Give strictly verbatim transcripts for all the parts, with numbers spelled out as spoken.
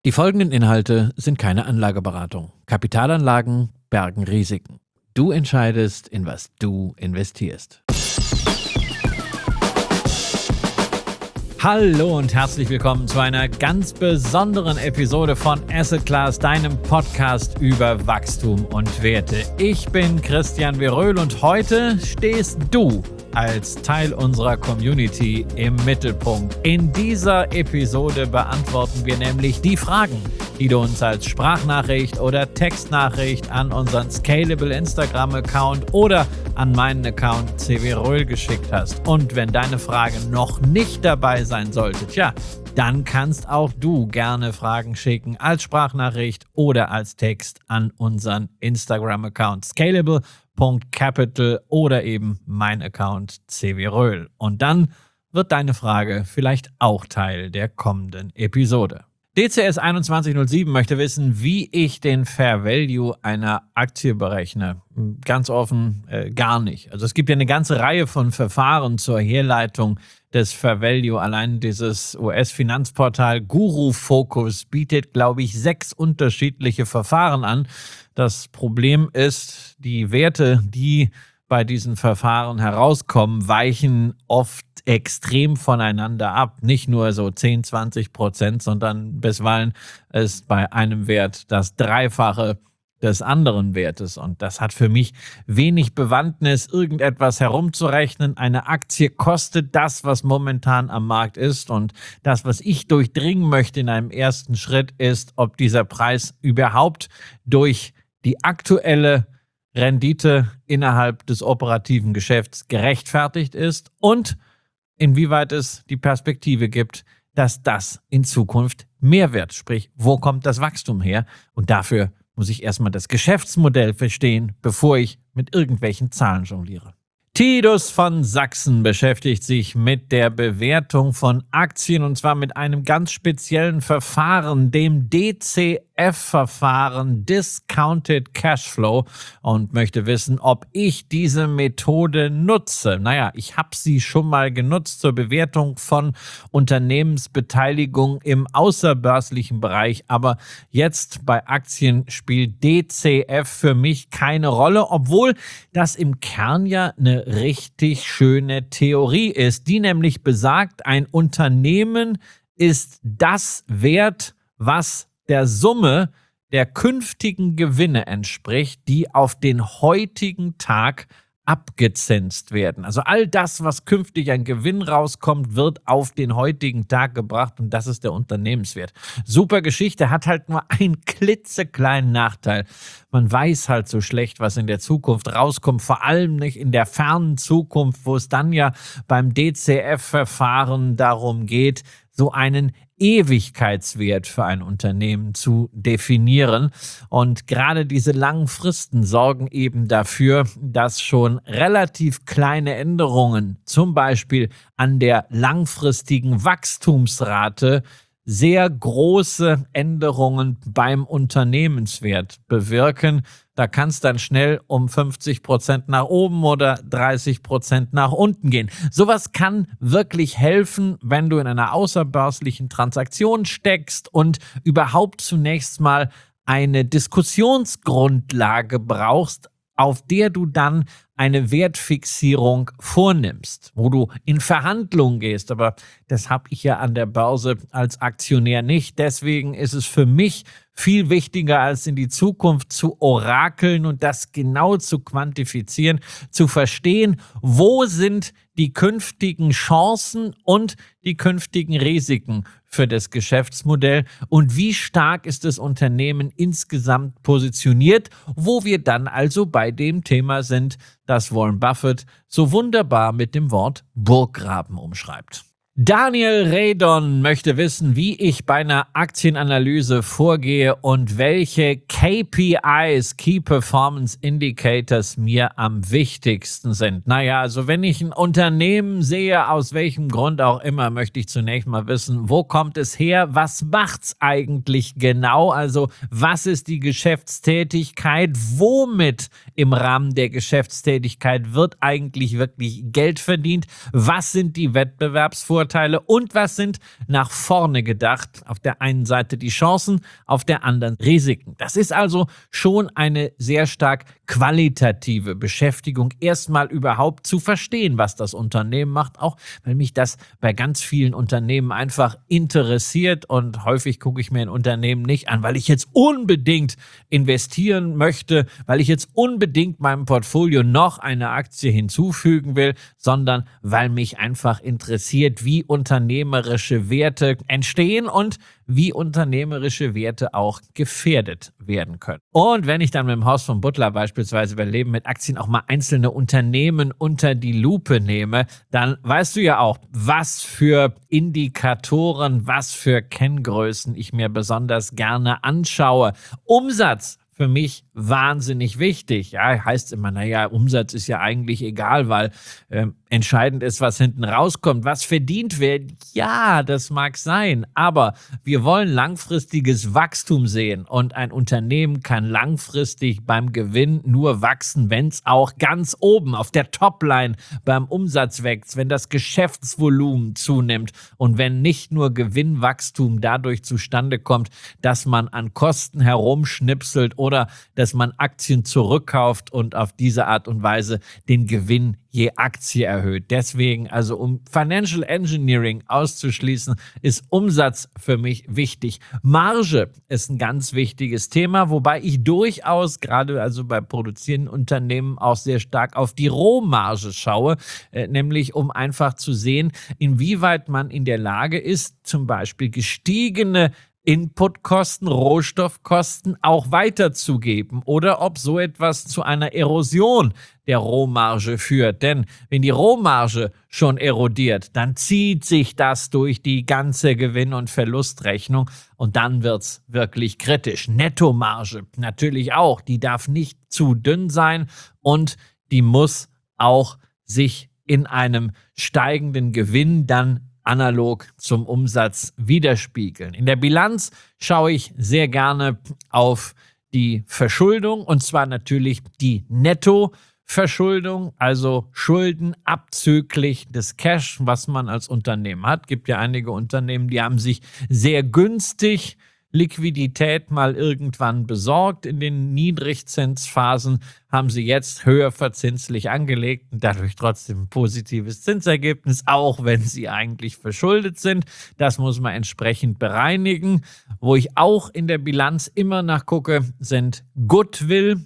Die folgenden Inhalte sind keine Anlageberatung. Kapitalanlagen bergen Risiken. Du entscheidest, in was du investierst. Hallo und herzlich willkommen zu einer ganz besonderen Episode von Asset Class, deinem Podcast über Wachstum und Werte. Ich bin Christian Veröhl und heute stehst du als Teil unserer Community im Mittelpunkt. In dieser Episode beantworten wir nämlich die Fragen, die du uns als Sprachnachricht oder Textnachricht an unseren Scalable Instagram-Account oder an meinen Account C W Röhl geschickt hast. Und wenn deine Frage noch nicht dabei sein sollte, tja, dann kannst auch du gerne Fragen schicken als Sprachnachricht oder als Text an unseren Instagram-Account scalable Punkt capital oder eben mein Account C W Röhl. Und dann wird deine Frage vielleicht auch Teil der kommenden Episode. D C S einundzwanzig null sieben möchte wissen, wie ich den Fair Value einer Aktie berechne. Ganz offen, äh, gar nicht. Also es gibt ja eine ganze Reihe von Verfahren zur Herleitung des Fair Value. Allein dieses U S-Finanzportal Guru Focus bietet, glaube ich, sechs unterschiedliche Verfahren an. Das Problem ist, die Werte, die bei diesen Verfahren herauskommen, weichen oft extrem voneinander ab. Nicht nur so zehn, zwanzig Prozent, sondern bisweilen ist bei einem Wert das Dreifache des anderen Wertes. Und das hat für mich wenig Bewandtnis, irgendetwas herumzurechnen. Eine Aktie kostet das, was momentan am Markt ist. Und das, was ich durchdringen möchte in einem ersten Schritt, ist, ob dieser Preis überhaupt durch die aktuelle Rendite innerhalb des operativen Geschäfts gerechtfertigt ist und inwieweit es die Perspektive gibt, dass das in Zukunft mehr wird. Sprich, wo kommt das Wachstum her? Und dafür muss ich erstmal das Geschäftsmodell verstehen, bevor ich mit irgendwelchen Zahlen jongliere. Tidus von Sachsen beschäftigt sich mit der Bewertung von Aktien und zwar mit einem ganz speziellen Verfahren, dem D C F-Verfahren Discounted Cashflow, und möchte wissen, ob ich diese Methode nutze. Naja, ich habe sie schon mal genutzt zur Bewertung von Unternehmensbeteiligung im außerbörslichen Bereich, aber jetzt bei Aktien spielt D C F für mich keine Rolle, obwohl das im Kern ja eine richtig schöne Theorie ist, die nämlich besagt, ein Unternehmen ist das wert, was der Summe der künftigen Gewinne entspricht, die auf den heutigen Tag abgezinst werden. Also all das, was künftig an Gewinn rauskommt, wird auf den heutigen Tag gebracht und das ist der Unternehmenswert. Super Geschichte, hat halt nur einen klitzekleinen Nachteil. Man weiß halt so schlecht, was in der Zukunft rauskommt, vor allem nicht in der fernen Zukunft, wo es dann ja beim D C F-Verfahren darum geht, so einen Ewigkeitswert für ein Unternehmen zu definieren. Und gerade diese langen Fristen sorgen eben dafür, dass schon relativ kleine Änderungen, zum Beispiel an der langfristigen Wachstumsrate, sehr große Änderungen beim Unternehmenswert bewirken. Da kann es dann schnell um fünfzig Prozent nach oben oder dreißig Prozent nach unten gehen. Sowas kann wirklich helfen, wenn du in einer außerbörslichen Transaktion steckst und überhaupt zunächst mal eine Diskussionsgrundlage brauchst, auf der du dann eine Wertfixierung vornimmst, wo du in Verhandlungen gehst. Aber das habe ich ja an der Börse als Aktionär nicht. Deswegen ist es für mich viel wichtiger, als in die Zukunft zu orakeln und das genau zu quantifizieren, zu verstehen, wo sind die künftigen Chancen und die künftigen Risiken für das Geschäftsmodell und wie stark ist das Unternehmen insgesamt positioniert, wo wir dann also bei dem Thema sind, das Warren Buffett so wunderbar mit dem Wort Burggraben umschreibt. Daniel Redon möchte wissen, wie ich bei einer Aktienanalyse vorgehe und welche K P Is, Key Performance Indicators, mir am wichtigsten sind. Naja, also wenn ich ein Unternehmen sehe, aus welchem Grund auch immer, möchte ich zunächst mal wissen, wo kommt es her, was macht's eigentlich genau, also was ist die Geschäftstätigkeit, womit im Rahmen der Geschäftstätigkeit wird eigentlich wirklich Geld verdient, was sind die Wettbewerbsvorteile, Vorteile und was sind nach vorne gedacht auf der einen Seite die Chancen, auf der anderen Risiken. Das ist also schon eine sehr stark qualitative Beschäftigung, erstmal überhaupt zu verstehen, was das Unternehmen macht, auch weil mich das bei ganz vielen Unternehmen einfach interessiert und häufig gucke ich mir ein Unternehmen nicht an, weil ich jetzt unbedingt investieren möchte, weil ich jetzt unbedingt meinem Portfolio noch eine Aktie hinzufügen will, sondern weil mich einfach interessiert, wie unternehmerische Werte entstehen und wie unternehmerische Werte auch gefährdet werden können. Und wenn ich dann mit dem Haus von Butler beispielsweise bei Leben mit Aktien auch mal einzelne Unternehmen unter die Lupe nehme, dann weißt du ja auch, was für Indikatoren, was für Kenngrößen ich mir besonders gerne anschaue. Umsatz für mich wahnsinnig wichtig. Ja, heißt immer, naja, Umsatz ist ja eigentlich egal, weil äh, entscheidend ist, was hinten rauskommt, was verdient wird. Ja, das mag sein, aber wir wollen langfristiges Wachstum sehen und ein Unternehmen kann langfristig beim Gewinn nur wachsen, wenn es auch ganz oben auf der Topline beim Umsatz wächst, wenn das Geschäftsvolumen zunimmt und wenn nicht nur Gewinnwachstum dadurch zustande kommt, dass man an Kosten herumschnipselt oder dass man Aktien zurückkauft und auf diese Art und Weise den Gewinn je Aktie erhöht. Deswegen, also um Financial Engineering auszuschließen, ist Umsatz für mich wichtig. Marge ist ein ganz wichtiges Thema, wobei ich durchaus gerade also bei produzierenden Unternehmen auch sehr stark auf die Rohmarge schaue, äh, nämlich um einfach zu sehen, inwieweit man in der Lage ist, zum Beispiel gestiegene Inputkosten, Rohstoffkosten auch weiterzugeben oder ob so etwas zu einer Erosion der Rohmarge führt. Denn wenn die Rohmarge schon erodiert, dann zieht sich das durch die ganze Gewinn- und Verlustrechnung und dann wird's wirklich kritisch. Nettomarge natürlich auch, die darf nicht zu dünn sein und die muss auch sich in einem steigenden Gewinn dann analog zum Umsatz widerspiegeln. In der Bilanz schaue ich sehr gerne auf die Verschuldung und zwar natürlich die Nettoverschuldung, also Schulden abzüglich des Cash, was man als Unternehmen hat. Gibt ja einige Unternehmen, die haben sich sehr günstig Liquidität mal irgendwann besorgt. In den Niedrigzinsphasen haben sie jetzt höher verzinslich angelegt und dadurch trotzdem ein positives Zinsergebnis, auch wenn sie eigentlich verschuldet sind. Das muss man entsprechend bereinigen. Wo ich auch in der Bilanz immer nachgucke, sind Goodwill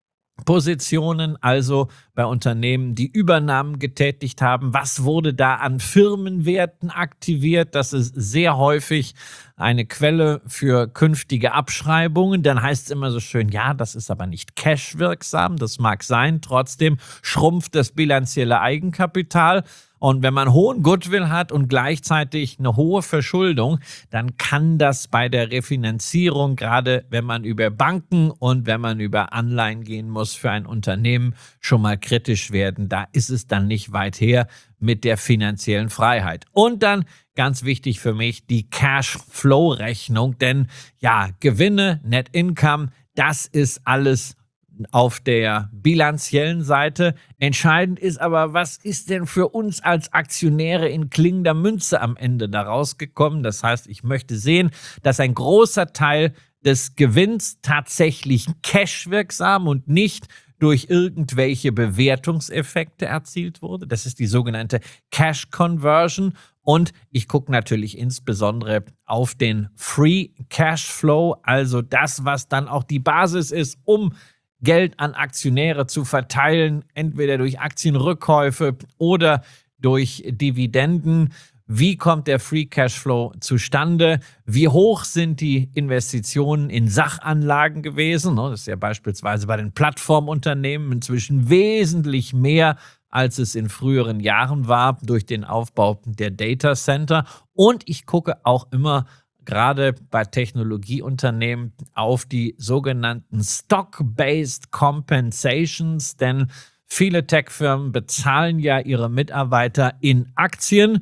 Positionen, also bei Unternehmen, die Übernahmen getätigt haben. Was wurde da an Firmenwerten aktiviert? Das ist sehr häufig eine Quelle für künftige Abschreibungen. Dann heißt es immer so schön, ja, das ist aber nicht cashwirksam. Das mag sein. Trotzdem schrumpft das bilanzielle Eigenkapital. Und wenn man hohen Goodwill hat und gleichzeitig eine hohe Verschuldung, dann kann das bei der Refinanzierung, gerade wenn man über Banken und wenn man über Anleihen gehen muss für ein Unternehmen, schon mal kritisch werden. Da ist es dann nicht weit her mit der finanziellen Freiheit. Und dann ganz wichtig für mich die Cash-Flow-Rechnung, denn ja, Gewinne, Net Income, das ist alles auf der bilanziellen Seite. Entscheidend ist aber, was ist denn für uns als Aktionäre in klingender Münze am Ende da rausgekommen? Das heißt, ich möchte sehen, dass ein großer Teil des Gewinns tatsächlich cashwirksam und nicht durch irgendwelche Bewertungseffekte erzielt wurde. Das ist die sogenannte Cash Conversion. Und ich gucke natürlich insbesondere auf den Free Cashflow, also das, was dann auch die Basis ist, um Geld an Aktionäre zu verteilen, entweder durch Aktienrückkäufe oder durch Dividenden. Wie kommt der Free Cashflow zustande? Wie hoch sind die Investitionen in Sachanlagen gewesen? Das ist ja beispielsweise bei den Plattformunternehmen inzwischen wesentlich mehr, als es in früheren Jahren war, durch den Aufbau der Data Center. Und ich gucke auch immer gerade bei Technologieunternehmen auf die sogenannten Stock-Based Compensations, denn viele Tech-Firmen bezahlen ja ihre Mitarbeiter in Aktien.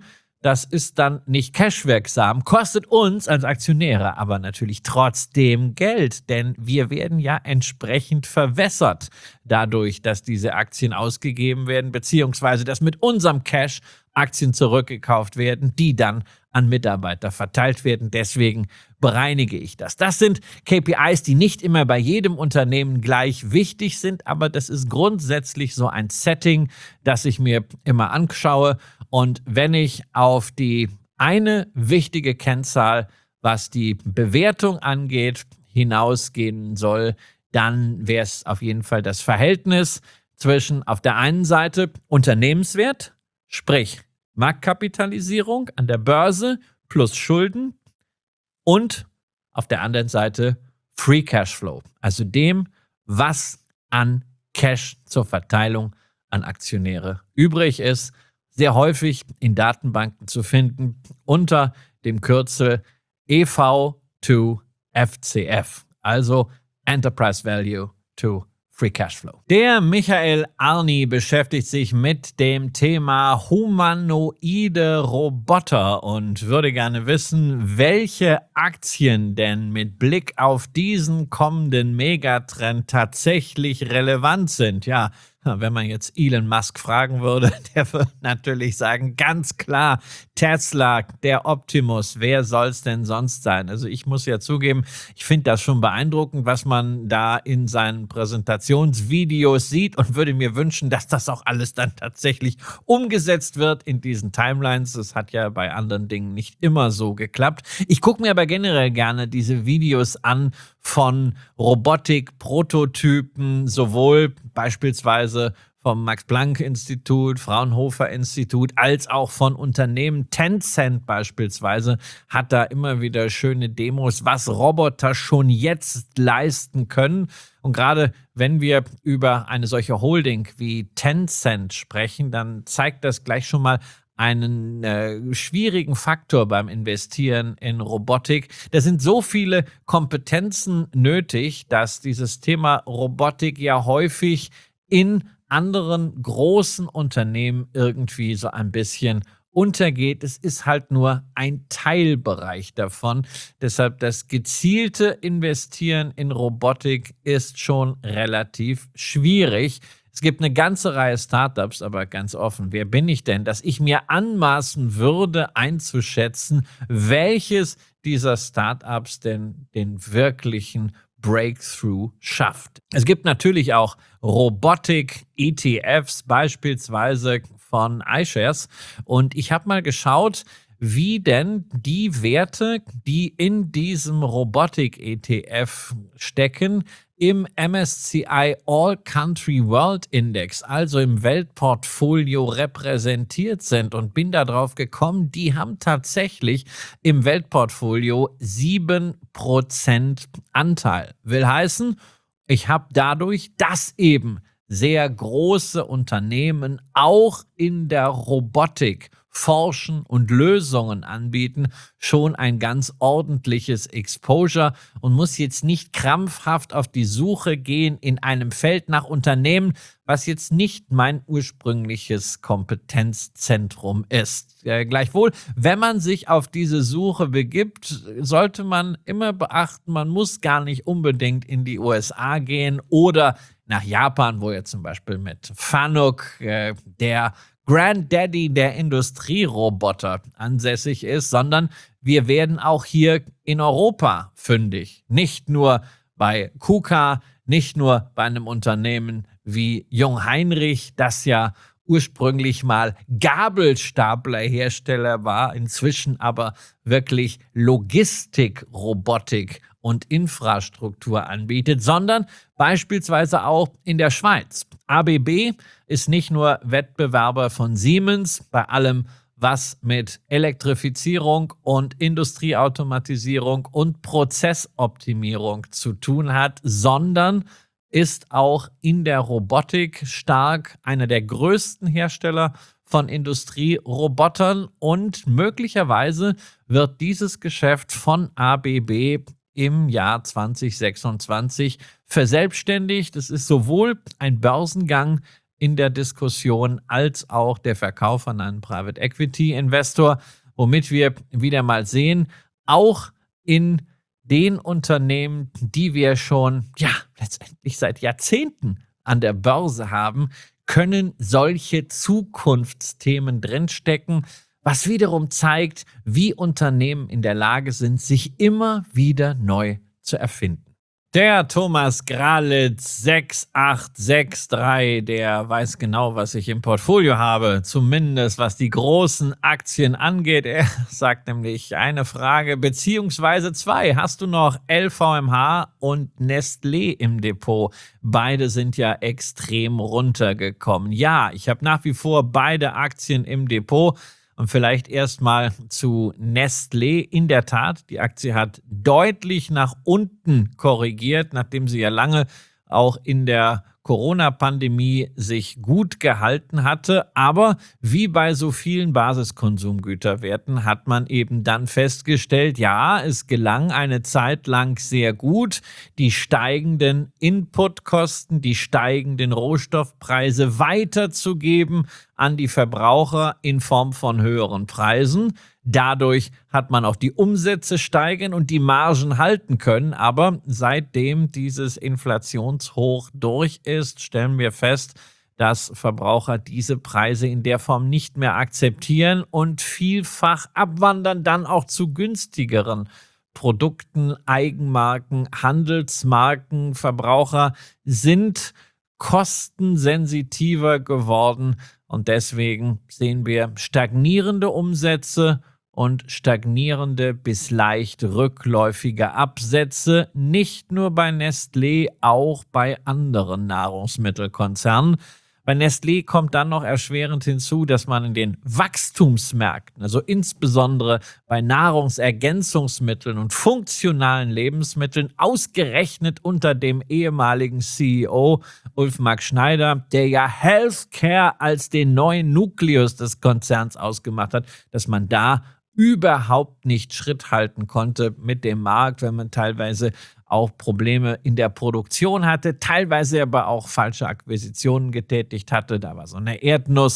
Das ist dann nicht cashwirksam, kostet uns als Aktionäre aber natürlich trotzdem Geld, denn wir werden ja entsprechend verwässert dadurch, dass diese Aktien ausgegeben werden, beziehungsweise dass mit unserem Cash Aktien zurückgekauft werden, die dann an Mitarbeiter verteilt werden. Deswegen bereinige ich das. Das sind K P Is, die nicht immer bei jedem Unternehmen gleich wichtig sind, aber das ist grundsätzlich so ein Setting, das ich mir immer anschaue. Und wenn ich auf die eine wichtige Kennzahl, was die Bewertung angeht, hinausgehen soll, dann wäre es auf jeden Fall das Verhältnis zwischen auf der einen Seite Unternehmenswert, sprich Marktkapitalisierung an der Börse plus Schulden und auf der anderen Seite Free Cashflow, also dem, was an Cash zur Verteilung an Aktionäre übrig ist, sehr häufig in Datenbanken zu finden unter dem Kürzel E V to F C F, also Enterprise Value to Free Cashflow. Der Michael Arni beschäftigt sich mit dem Thema humanoide Roboter und würde gerne wissen, welche Aktien denn mit Blick auf diesen kommenden Megatrend tatsächlich relevant sind. Ja, wenn man jetzt Elon Musk fragen würde, der würde natürlich sagen, ganz klar, Tesla, der Optimus, wer soll es denn sonst sein? Also ich muss ja zugeben, ich finde das schon beeindruckend, was man da in seinen Präsentationsvideos sieht und würde mir wünschen, dass das auch alles dann tatsächlich umgesetzt wird in diesen Timelines. Das hat ja bei anderen Dingen nicht immer so geklappt. Ich gucke mir aber generell gerne diese Videos an von Robotik-Prototypen, sowohl beispielsweise vom Max-Planck-Institut, Fraunhofer-Institut, als auch von Unternehmen. Tencent beispielsweise hat da immer wieder schöne Demos, was Roboter schon jetzt leisten können. Und gerade wenn wir über eine solche Holding wie Tencent sprechen, dann zeigt das gleich schon mal einen äh, schwierigen Faktor beim Investieren in Robotik. Da sind so viele Kompetenzen nötig, dass dieses Thema Robotik ja häufig in anderen großen Unternehmen irgendwie so ein bisschen untergeht. Es ist halt nur ein Teilbereich davon. Deshalb das gezielte Investieren in Robotik ist schon relativ schwierig. Es gibt eine ganze Reihe Startups, aber ganz offen, wer bin ich denn, dass ich mir anmaßen würde, einzuschätzen, welches dieser Startups denn den wirklichen Breakthrough schafft. Es gibt natürlich auch Robotik-E T Fs, beispielsweise von iShares. Und ich habe mal geschaut, wie denn die Werte, die in diesem Robotik-E T F stecken, im M S C I All Country World Index, also im Weltportfolio, repräsentiert sind und bin darauf gekommen, die haben tatsächlich im Weltportfolio sieben Prozent Anteil. Will heißen, ich habe dadurch, dass eben sehr große Unternehmen auch in der Robotik forschen und Lösungen anbieten, schon ein ganz ordentliches Exposure und muss jetzt nicht krampfhaft auf die Suche gehen in einem Feld nach Unternehmen, was jetzt nicht mein ursprüngliches Kompetenzzentrum ist. Äh, gleichwohl, wenn man sich auf diese Suche begibt, sollte man immer beachten, man muss gar nicht unbedingt in die U S A gehen oder nach Japan, wo ja zum Beispiel mit Fanuc äh, der Granddaddy der Industrieroboter ansässig ist, sondern wir werden auch hier in Europa fündig. Nicht nur bei KUKA, nicht nur bei einem Unternehmen wie Jungheinrich, das ja ursprünglich mal Gabelstaplerhersteller war, inzwischen aber wirklich Logistik, Robotik und Infrastruktur anbietet, sondern beispielsweise auch in der Schweiz. A B B ist nicht nur Wettbewerber von Siemens bei allem, was mit Elektrifizierung und Industrieautomatisierung und Prozessoptimierung zu tun hat, sondern ist auch in der Robotik stark, einer der größten Hersteller von Industrierobotern, und möglicherweise wird dieses Geschäft von A B B im Jahr zwanzig sechsundzwanzig verselbstständigt. Es ist sowohl ein Börsengang in der Diskussion als auch der Verkauf an einen Private Equity Investor, womit wir wieder mal sehen, auch in den Unternehmen, die wir schon ja letztendlich seit Jahrzehnten an der Börse haben, können solche Zukunftsthemen drinstecken, was wiederum zeigt, wie Unternehmen in der Lage sind, sich immer wieder neu zu erfinden. Der Thomas Gralitz sechs acht sechs drei, der weiß genau, was ich im Portfolio habe, zumindest was die großen Aktien angeht. Er sagt nämlich eine Frage beziehungsweise zwei. Hast du noch L V M H und Nestlé im Depot? Beide sind ja extrem runtergekommen. Ja, ich habe nach wie vor beide Aktien im Depot. Und vielleicht erstmal zu Nestlé. In der Tat, die Aktie hat deutlich nach unten korrigiert, nachdem sie ja lange auch in der Corona-Pandemie sich gut gehalten hatte. Aber wie bei so vielen Basiskonsumgüterwerten hat man eben dann festgestellt, ja, es gelang eine Zeit lang sehr gut, die steigenden Inputkosten, die steigenden Rohstoffpreise weiterzugeben an die Verbraucher in Form von höheren Preisen. Dadurch hat man auch die Umsätze steigern und die Margen halten können. Aber seitdem dieses Inflationshoch durch ist, stellen wir fest, dass Verbraucher diese Preise in der Form nicht mehr akzeptieren und vielfach abwandern dann auch zu günstigeren Produkten, Eigenmarken, Handelsmarken. Verbraucher sind kostensensitiver geworden und deswegen sehen wir stagnierende Umsätze und stagnierende bis leicht rückläufige Absätze, nicht nur bei Nestlé, auch bei anderen Nahrungsmittelkonzernen. Bei Nestlé kommt dann noch erschwerend hinzu, dass man in den Wachstumsmärkten, also insbesondere bei Nahrungsergänzungsmitteln und funktionalen Lebensmitteln, ausgerechnet unter dem ehemaligen C E O Ulf-Max Schneider, der ja Healthcare als den neuen Nukleus des Konzerns ausgemacht hat, dass man da überhaupt nicht Schritt halten konnte mit dem Markt, wenn man teilweise auch Probleme in der Produktion hatte, teilweise aber auch falsche Akquisitionen getätigt hatte. Da war so eine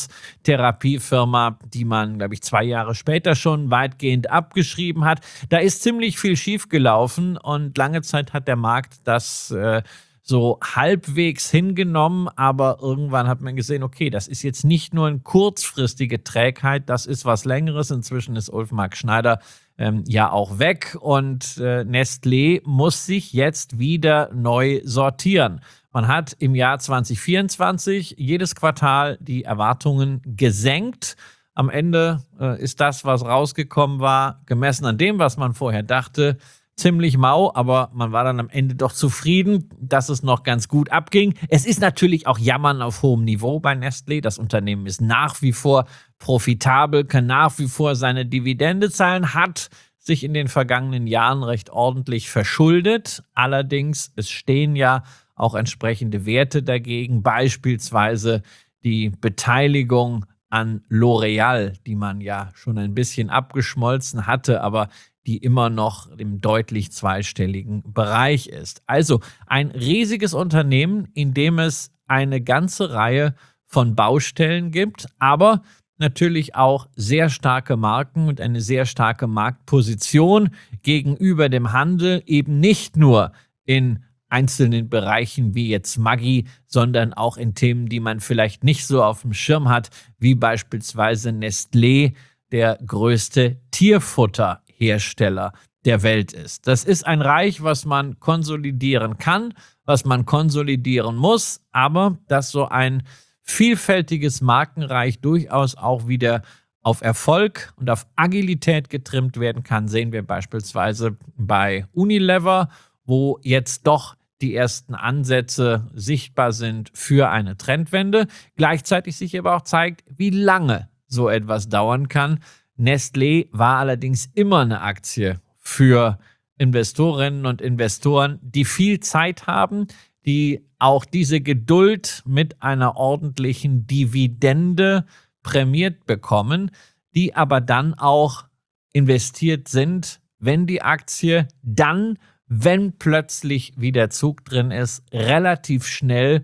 Erdnuss-Therapiefirma, die man, glaube ich, zwei Jahre später schon weitgehend abgeschrieben hat. Da ist ziemlich viel schiefgelaufen und lange Zeit hat der Markt das äh, so halbwegs hingenommen, aber irgendwann hat man gesehen, okay, das ist jetzt nicht nur eine kurzfristige Trägheit, das ist was Längeres. Inzwischen ist Ulf-Max Schneider ähm, ja auch weg und äh, Nestlé muss sich jetzt wieder neu sortieren. Man hat im Jahr zwanzig vierundzwanzig jedes Quartal die Erwartungen gesenkt. Am Ende äh, ist das, was rausgekommen war, gemessen an dem, was man vorher dachte, ziemlich mau, aber man war dann am Ende doch zufrieden, dass es noch ganz gut abging. Es ist natürlich auch Jammern auf hohem Niveau bei Nestlé. Das Unternehmen ist nach wie vor profitabel, kann nach wie vor seine Dividende zahlen, hat sich in den vergangenen Jahren recht ordentlich verschuldet. Allerdings, es stehen ja auch entsprechende Werte dagegen, beispielsweise die Beteiligung an L'Oreal, die man ja schon ein bisschen abgeschmolzen hatte, aber die immer noch im deutlich zweistelligen Bereich ist. Also ein riesiges Unternehmen, in dem es eine ganze Reihe von Baustellen gibt, aber natürlich auch sehr starke Marken und eine sehr starke Marktposition gegenüber dem Handel, eben nicht nur in einzelnen Bereichen wie jetzt Maggi, sondern auch in Themen, die man vielleicht nicht so auf dem Schirm hat, wie beispielsweise Nestlé, der größte Tierfutterhersteller der Welt ist. Das ist ein Reich, was man konsolidieren kann, was man konsolidieren muss, aber dass so ein vielfältiges Markenreich durchaus auch wieder auf Erfolg und auf Agilität getrimmt werden kann, sehen wir beispielsweise bei Unilever, wo jetzt doch die ersten Ansätze sichtbar sind für eine Trendwende, gleichzeitig sich aber auch zeigt, wie lange so etwas dauern kann. Nestlé war allerdings immer eine Aktie für Investorinnen und Investoren, die viel Zeit haben, die auch diese Geduld mit einer ordentlichen Dividende prämiert bekommen, die aber dann auch investiert sind, wenn die Aktie dann, wenn plötzlich wieder Zug drin ist, relativ schnell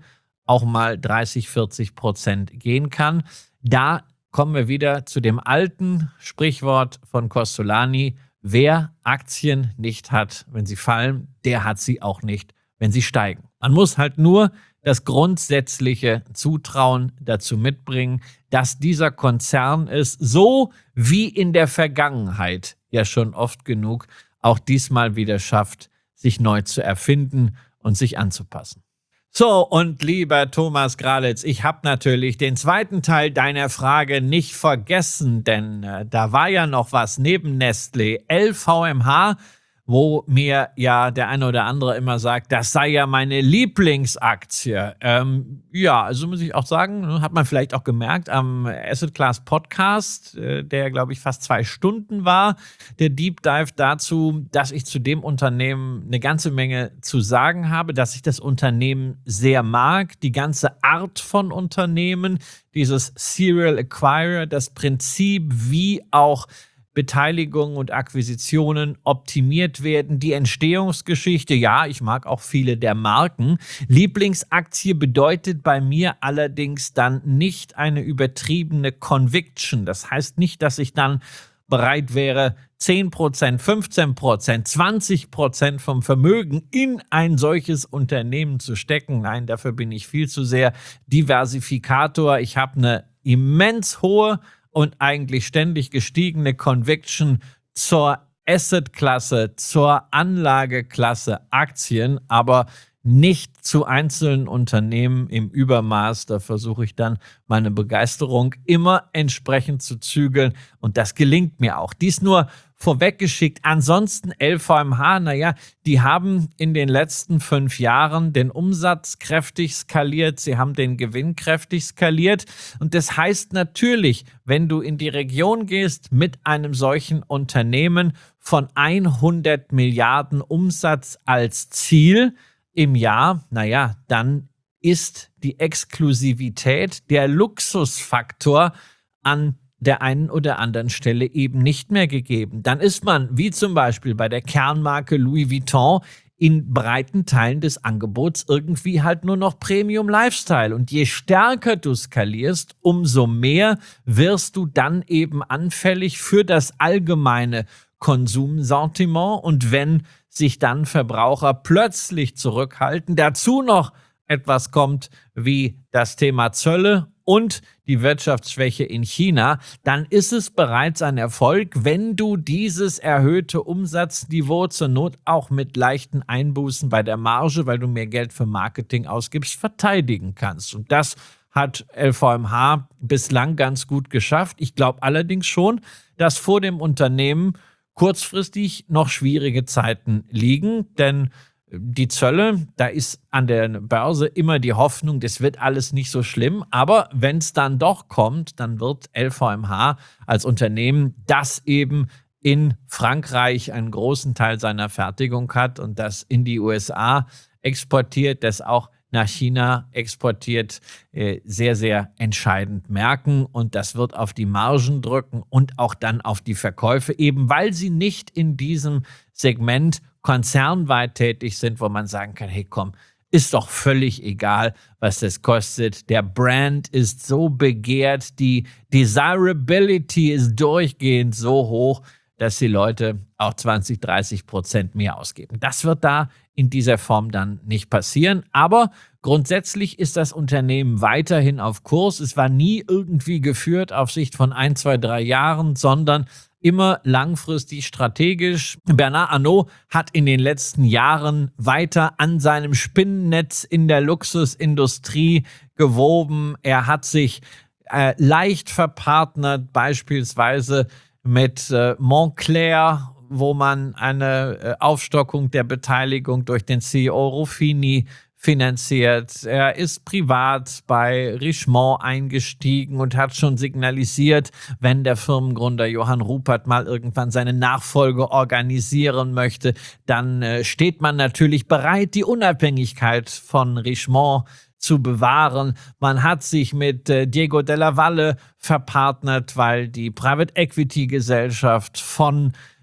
auch mal dreißig, vierzig Prozent gehen kann. Da kommen wir wieder zu dem alten Sprichwort von Kostolany: Wer Aktien nicht hat, wenn sie fallen, der hat sie auch nicht, wenn sie steigen. Man muss halt nur das grundsätzliche Zutrauen dazu mitbringen, dass dieser Konzern es so wie in der Vergangenheit ja schon oft genug auch diesmal wieder schafft, sich neu zu erfinden und sich anzupassen. So, und lieber Thomas Gralitz, ich habe natürlich den zweiten Teil deiner Frage nicht vergessen, denn äh, da war ja noch was neben Nestlé, L V M H, wo mir ja der eine oder andere immer sagt, das sei ja meine Lieblingsaktie. Ähm, ja, also muss ich auch sagen, hat man vielleicht auch gemerkt am Asset Class Podcast, äh, der, glaube ich, fast zwei Stunden war, der Deep Dive dazu, dass ich zu dem Unternehmen eine ganze Menge zu sagen habe, dass ich das Unternehmen sehr mag, die ganze Art von Unternehmen, dieses Serial Acquirer, das Prinzip, wie auch Beteiligungen und Akquisitionen optimiert werden. Die Entstehungsgeschichte, ja, ich mag auch viele der Marken. Lieblingsaktie bedeutet bei mir allerdings dann nicht eine übertriebene Conviction. Das heißt nicht, dass ich dann bereit wäre, zehn Prozent, fünfzehn Prozent, zwanzig Prozent vom Vermögen in ein solches Unternehmen zu stecken. Nein, dafür bin ich viel zu sehr Diversifikator. Ich habe eine immens hohe und eigentlich ständig gestiegene Conviction zur Assetklasse, zur Anlageklasse Aktien, aber nicht zu einzelnen Unternehmen im Übermaß. Da versuche ich dann meine Begeisterung immer entsprechend zu zügeln und das gelingt mir auch. Dies nur vorweggeschickt. Ansonsten L V M H, naja, die haben in den letzten fünf Jahren den Umsatz kräftig skaliert, sie haben den Gewinn kräftig skaliert und das heißt natürlich, wenn du in die Region gehst mit einem solchen Unternehmen von hundert Milliarden Umsatz als Ziel im Jahr, naja, dann ist die Exklusivität, der Luxusfaktor an der einen oder anderen Stelle eben nicht mehr gegeben. Dann ist man, wie zum Beispiel bei der Kernmarke Louis Vuitton, in breiten Teilen des Angebots irgendwie halt nur noch Premium Lifestyle. Und je stärker du skalierst, umso mehr wirst du dann eben anfällig für das allgemeine Konsumsentiment. Und wenn sich dann Verbraucher plötzlich zurückhalten, dazu noch etwas kommt wie das Thema Zölle und die Wirtschaftsschwäche in China, dann ist es bereits ein Erfolg, wenn du dieses erhöhte Umsatzniveau zur Not auch mit leichten Einbußen bei der Marge, weil du mehr Geld für Marketing ausgibst, verteidigen kannst. Und das hat L V M H bislang ganz gut geschafft. Ich glaube allerdings schon, dass vor dem Unternehmen kurzfristig noch schwierige Zeiten liegen, denn die Zölle, da ist an der Börse immer die Hoffnung, das wird alles nicht so schlimm. Aber wenn es dann doch kommt, dann wird L V M H als Unternehmen, das eben in Frankreich einen großen Teil seiner Fertigung hat und das in die U S A exportiert, das auch nach China exportiert, äh, sehr, sehr entscheidend merken. Und das wird auf die Margen drücken und auch dann auf die Verkäufe, eben weil sie nicht in diesem Segment konzernweit tätig sind, wo man sagen kann, hey komm, ist doch völlig egal, was das kostet. Der Brand ist so begehrt, die Desirability ist durchgehend so hoch, dass die Leute auch zwanzig, dreißig Prozent mehr ausgeben. Das wird da in dieser Form dann nicht passieren. Aber grundsätzlich ist das Unternehmen weiterhin auf Kurs. Es war nie irgendwie geführt auf Sicht von ein, zwei, drei Jahren, sondern immer langfristig strategisch. Bernard Arnault hat in den letzten Jahren weiter an seinem Spinnennetz in der Luxusindustrie gewoben. Er hat sich äh, leicht verpartnert, beispielsweise mit äh, Moncler, wo man eine äh, Aufstockung der Beteiligung durch den C E O Ruffini finanziert. Er ist privat bei Richemont eingestiegen und hat schon signalisiert, wenn der Firmengründer Johann Rupert mal irgendwann seine Nachfolge organisieren möchte, dann äh, steht man natürlich bereit, die Unabhängigkeit von Richemont zu bewahren. Man hat sich mit äh, Diego della Valle verpartnert, weil die Private Equity Gesellschaft von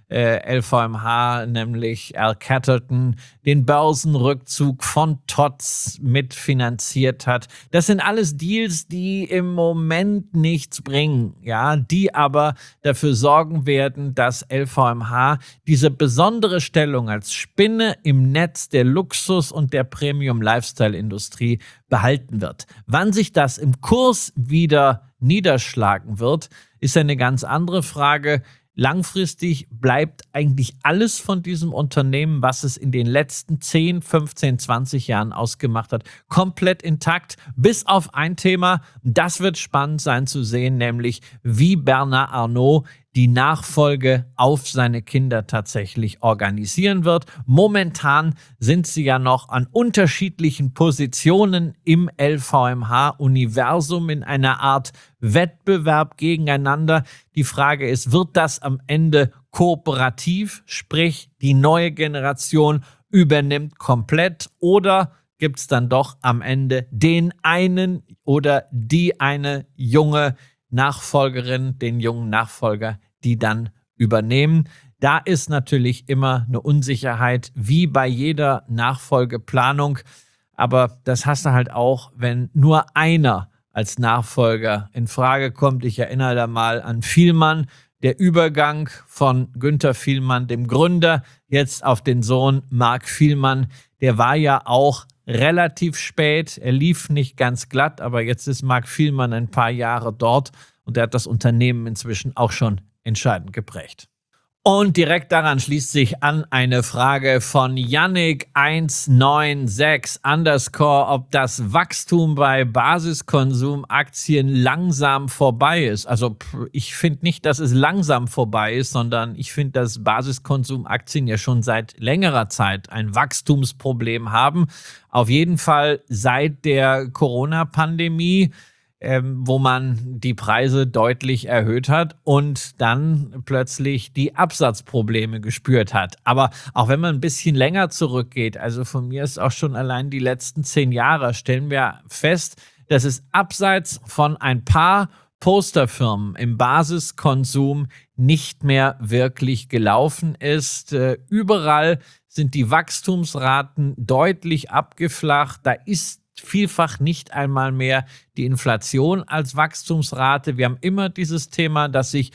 äh, L V M H, nämlich Al Catterton, den Börsenrückzug von T O T S mitfinanziert hat. Das sind alles Deals, die im Moment nichts bringen, ja, die aber dafür sorgen werden, dass L V M H diese besondere Stellung als Spinne im Netz der Luxus- und der Premium-Lifestyle-Industrie behalten wird. Wann sich das im Kurs wieder niederschlagen wird, ist eine ganz andere Frage. Langfristig bleibt eigentlich alles von diesem Unternehmen, was es in den letzten zehn, fünfzehn, zwanzig Jahren ausgemacht hat, komplett intakt, bis auf ein Thema. Das wird spannend sein zu sehen, nämlich wie Bernard Arnault die Nachfolge auf seine Kinder tatsächlich organisieren wird. Momentan sind sie ja noch an unterschiedlichen Positionen im L V M H-Universum in einer Art Wettbewerb gegeneinander. Die Frage ist, wird das am Ende kooperativ, sprich die neue Generation übernimmt komplett, oder gibt es dann doch am Ende den einen oder die eine junge Nachfolgerin, den jungen Nachfolger, die dann übernehmen? Da ist natürlich immer eine Unsicherheit, wie bei jeder Nachfolgeplanung. Aber das hast du halt auch, wenn nur einer als Nachfolger in Frage kommt. Ich erinnere da mal an Fielmann, der Übergang von Günther Fielmann, dem Gründer, jetzt auf den Sohn Mark Fielmann. Der war ja auch relativ spät. Er lief nicht ganz glatt, aber jetzt ist Mark Fielmann ein paar Jahre dort und er hat das Unternehmen inzwischen auch schon entscheidend geprägt. Und direkt daran schließt sich an eine Frage von Yannick eins neun sechs underscore, ob das Wachstum bei Basiskonsumaktien langsam vorbei ist. Also ich finde nicht, dass es langsam vorbei ist, sondern ich finde, dass Basiskonsumaktien ja schon seit längerer Zeit ein Wachstumsproblem haben. Auf jeden Fall seit der Corona-Pandemie, Ähm, wo man die Preise deutlich erhöht hat und dann plötzlich die Absatzprobleme gespürt hat. Aber auch wenn man ein bisschen länger zurückgeht, also von mir ist auch schon allein die letzten zehn Jahre, stellen wir fest, dass es abseits von ein paar Posterfirmen im Basiskonsum nicht mehr wirklich gelaufen ist. Äh, überall sind die Wachstumsraten deutlich abgeflacht. Da ist vielfach nicht einmal mehr die Inflation als Wachstumsrate. Wir haben immer dieses Thema, dass sich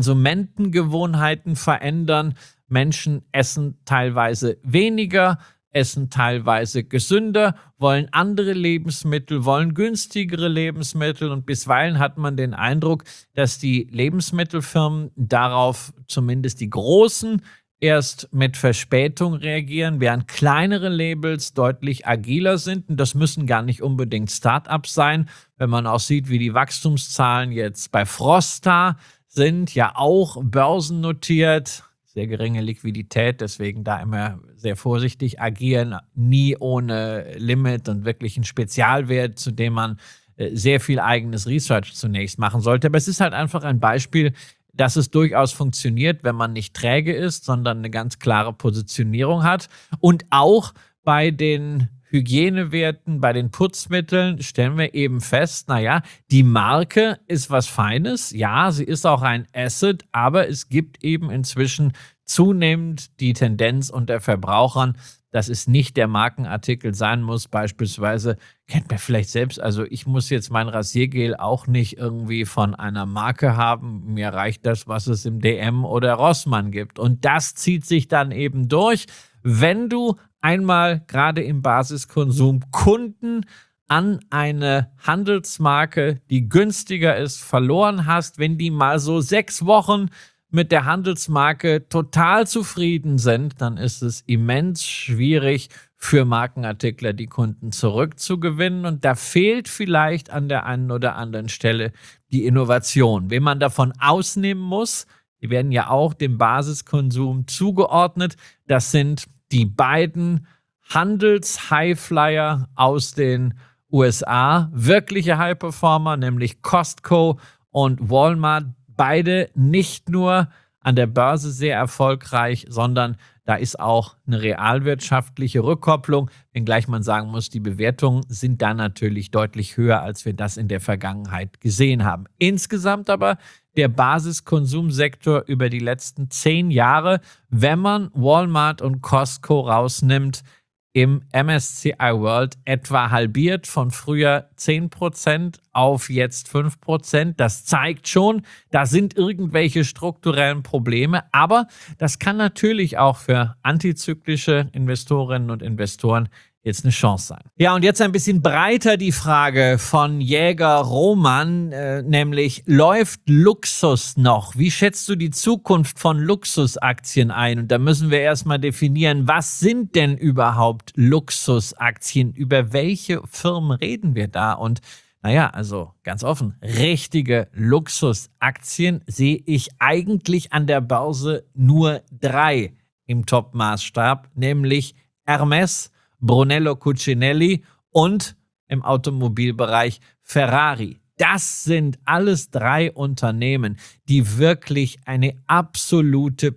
Konsumentengewohnheiten verändern. Menschen essen teilweise weniger, essen teilweise gesünder, wollen andere Lebensmittel, wollen günstigere Lebensmittel und bisweilen hat man den Eindruck, dass die Lebensmittelfirmen darauf, zumindest die großen, erst mit Verspätung reagieren, während kleinere Labels deutlich agiler sind. Und das müssen gar nicht unbedingt Startups sein. Wenn man auch sieht, wie die Wachstumszahlen jetzt bei Frosta sind, ja auch börsennotiert, sehr geringe Liquidität, deswegen da immer sehr vorsichtig agieren, nie ohne Limit und wirklich ein Spezialwert, zu dem man sehr viel eigenes Research zunächst machen sollte. Aber es ist halt einfach ein Beispiel, dass es durchaus funktioniert, wenn man nicht träge ist, sondern eine ganz klare Positionierung hat. Und auch bei den Hygienewerten, bei den Putzmitteln stellen wir eben fest, naja, die Marke ist was Feines. Ja, sie ist auch ein Asset, aber es gibt eben inzwischen zunehmend die Tendenz unter Verbrauchern, dass es nicht der Markenartikel sein muss. Beispielsweise kennt man vielleicht selbst, also ich muss jetzt mein Rasiergel auch nicht irgendwie von einer Marke haben. Mir reicht das, was es im D M oder Rossmann gibt. Und das zieht sich dann eben durch, wenn du einmal gerade im Basiskonsum Kunden an eine Handelsmarke, die günstiger ist, verloren hast, wenn die mal so sechs Wochen mit der Handelsmarke total zufrieden sind, dann ist es immens schwierig für Markenartikler, die Kunden zurückzugewinnen. Und da fehlt vielleicht an der einen oder anderen Stelle die Innovation. Wen man davon ausnehmen muss, die werden ja auch dem Basiskonsum zugeordnet. Das sind die beiden Handels-Highflyer aus den U S A, wirkliche High-Performer, nämlich Costco und Walmart. Beide nicht nur an der Börse sehr erfolgreich, sondern da ist auch eine realwirtschaftliche Rückkopplung, wenngleich man sagen muss, die Bewertungen sind da natürlich deutlich höher, als wir das in der Vergangenheit gesehen haben. Insgesamt aber der Basiskonsumsektor über die letzten zehn Jahre, wenn man Walmart und Costco rausnimmt, im M S C I World etwa halbiert, von früher zehn Prozent auf jetzt fünf Prozent. Das zeigt schon, da sind irgendwelche strukturellen Probleme, aber das kann natürlich auch für antizyklische Investorinnen und Investoren jetzt eine Chance sein. Ja, und jetzt ein bisschen breiter die Frage von Jäger Roman, äh, nämlich läuft Luxus noch? Wie schätzt du die Zukunft von Luxusaktien ein? Und da müssen wir erstmal definieren, was sind denn überhaupt Luxusaktien? Über welche Firmen reden wir da? Und naja, also ganz offen, richtige Luxusaktien sehe ich eigentlich an der Börse nur drei im Top-Maßstab, nämlich Hermes, Brunello Cucinelli und im Automobilbereich Ferrari. Das sind alles drei Unternehmen, die wirklich eine absolute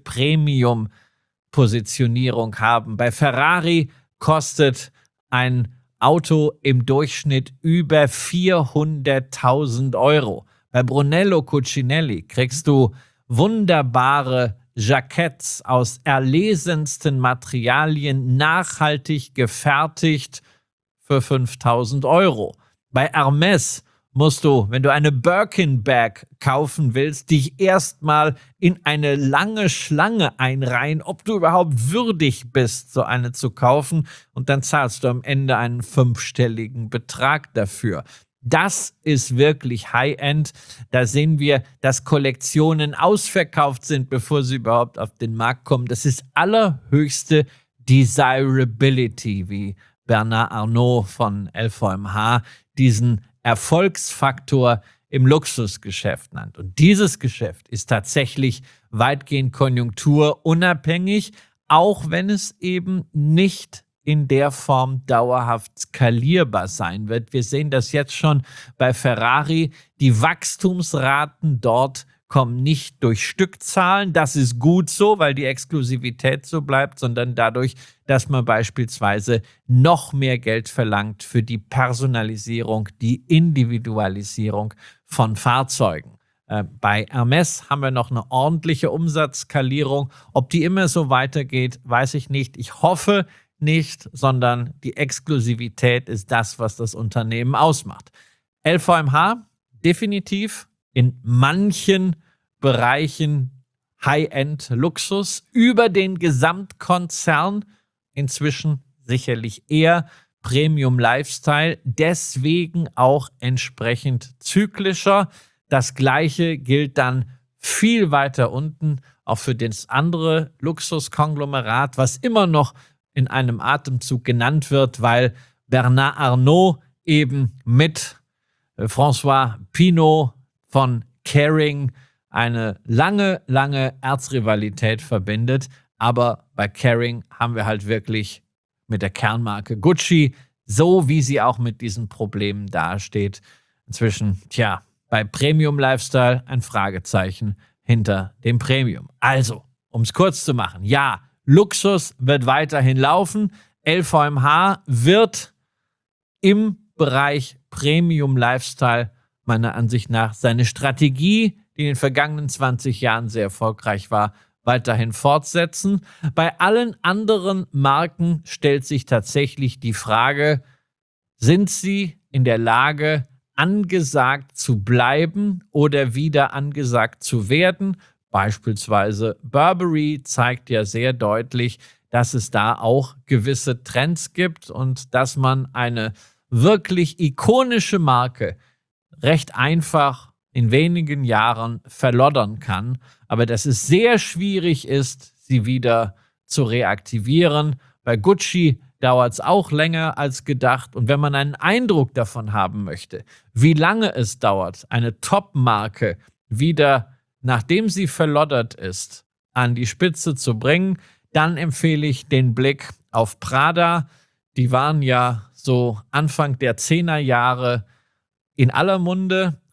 Premium-Positionierung haben. Bei Ferrari kostet ein Auto im Durchschnitt über vierhunderttausend Euro. Bei Brunello Cucinelli kriegst du wunderbare Jacketts aus erlesensten Materialien, nachhaltig gefertigt für fünftausend Euro. Bei Hermes musst du, wenn du eine Birkin-Bag kaufen willst, dich erstmal in eine lange Schlange einreihen, ob du überhaupt würdig bist, so eine zu kaufen. Und dann zahlst du am Ende einen fünfstelligen Betrag dafür. Das ist wirklich High-End. Da sehen wir, dass Kollektionen ausverkauft sind, bevor sie überhaupt auf den Markt kommen. Das ist allerhöchste Desirability, wie Bernard Arnault von L V M H diesen Erfolgsfaktor im Luxusgeschäft nennt. Und dieses Geschäft ist tatsächlich weitgehend konjunkturunabhängig, auch wenn es eben nicht in der Form dauerhaft skalierbar sein wird. Wir sehen das jetzt schon bei Ferrari. Die Wachstumsraten dort kommen nicht durch Stückzahlen. Das ist gut so, weil die Exklusivität so bleibt, sondern dadurch, dass man beispielsweise noch mehr Geld verlangt für die Personalisierung, die Individualisierung von Fahrzeugen. Äh, bei Hermes haben wir noch eine ordentliche Umsatzskalierung. Ob die immer so weitergeht, weiß ich nicht. Ich hoffe nicht, sondern die Exklusivität ist das, was das Unternehmen ausmacht. L V M H definitiv in manchen Bereichen High-End-Luxus, über den Gesamtkonzern inzwischen sicherlich eher Premium-Lifestyle, deswegen auch entsprechend zyklischer. Das Gleiche gilt dann viel weiter unten auch für das andere Luxuskonglomerat, was immer noch in einem Atemzug genannt wird, weil Bernard Arnault eben mit François Pinault von Kering eine lange, lange Erzrivalität verbindet. Aber bei Kering haben wir halt wirklich mit der Kernmarke Gucci, so wie sie auch mit diesen Problemen dasteht, inzwischen, tja, bei Premium Lifestyle ein Fragezeichen hinter dem Premium. Also, um es kurz zu machen, ja, Luxus wird weiterhin laufen. L V M H wird im Bereich Premium Lifestyle meiner Ansicht nach seine Strategie, die in den vergangenen zwanzig Jahren sehr erfolgreich war, weiterhin fortsetzen. Bei allen anderen Marken stellt sich tatsächlich die Frage, sind sie in der Lage, angesagt zu bleiben oder wieder angesagt zu werden? Beispielsweise Burberry zeigt ja sehr deutlich, dass es da auch gewisse Trends gibt und dass man eine wirklich ikonische Marke recht einfach in wenigen Jahren verloddern kann, aber dass es sehr schwierig ist, sie wieder zu reaktivieren. Bei Gucci dauert es auch länger als gedacht. Und wenn man einen Eindruck davon haben möchte, wie lange es dauert, eine Top-Marke wieder, nachdem sie verloddert ist, an die Spitze zu bringen, dann empfehle ich den Blick auf Prada. Die waren ja so Anfang der zehner Jahre in aller Munde,